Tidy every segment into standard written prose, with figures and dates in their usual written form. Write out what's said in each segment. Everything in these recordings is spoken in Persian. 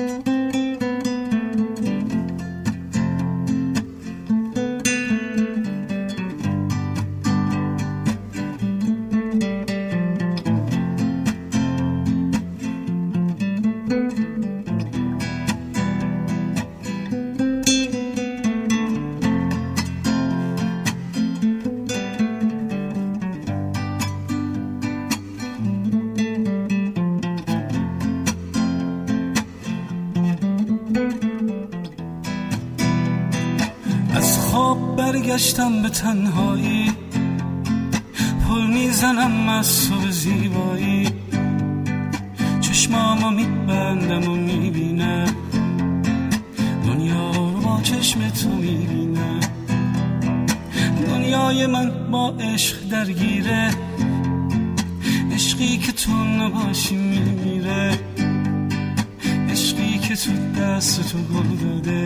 برگشتم به تنهایی، پل میزنم از تو زیبایی، چشمامو میبندم و میبینم دنیا رو با چشم تو میبینم. دنیای من با عشق درگیره، عشقی که تو نباشی میمیره، عشقی که تو دست تو گل داده،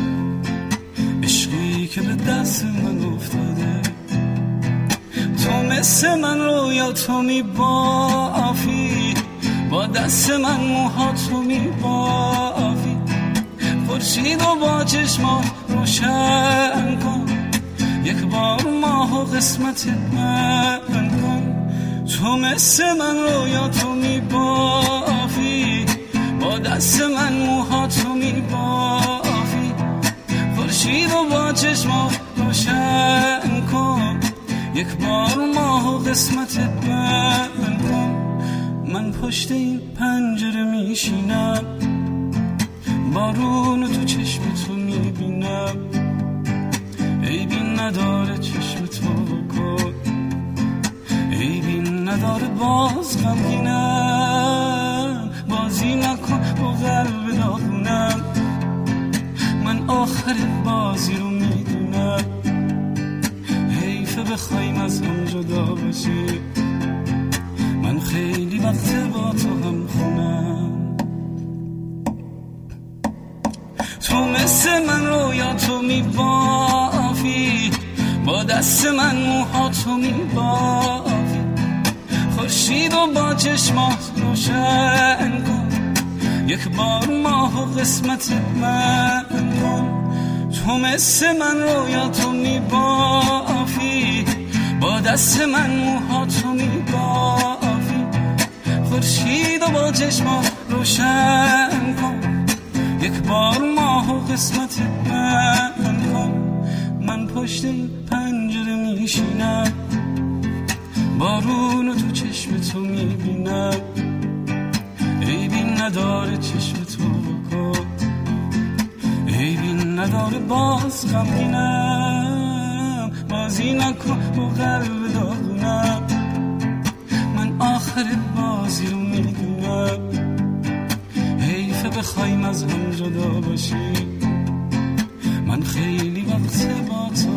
عشقی که به دست من افتاده. تو مثل من رویا تو میبافی، با دست من موهاتو میبافی، خورشید و با چشمات روشن کن، یک بار ماه و قسمت من کن. تو مثل من رویا تو میبافی، با دست من موهاتو میبافی، خورشید و با چشمات روشن کن، یک بار ماه و قسمت من کن. من پشت این پنجره میشینم، بارون تو چشم تو میبینم، عیبی نداره چشم تو کن، عیبی نداره باز غمگینم، بازی نکن با قلب داغونم. من آخر بازی رو میدونم، حیفه بخوایم از هم جدا باشی، من خیلی وقت با تو هم خونم. تو مثل من رویا تو میبافی، با دست من موهاتو میبافی، خورشید و با چشمات روشن کن، یک بار ماه و قسمت من کن. تو مثل من رویا تو میبافی، با دست من موهاتو میبافی، خورشید و با چشمات روشن کن، یک بار ماه و قسمت من کن. من پشت این پنجره میشینم، بارون تو چشم تو میبینم، عیبی نداره چشم تو کن، عیبی نداره باز غمگینم، بازی نکن با قلب داغونم. من آخر بازی رو میدونم، حیفه بخوایم از هم جدا باشی، من خیلی وقت با تو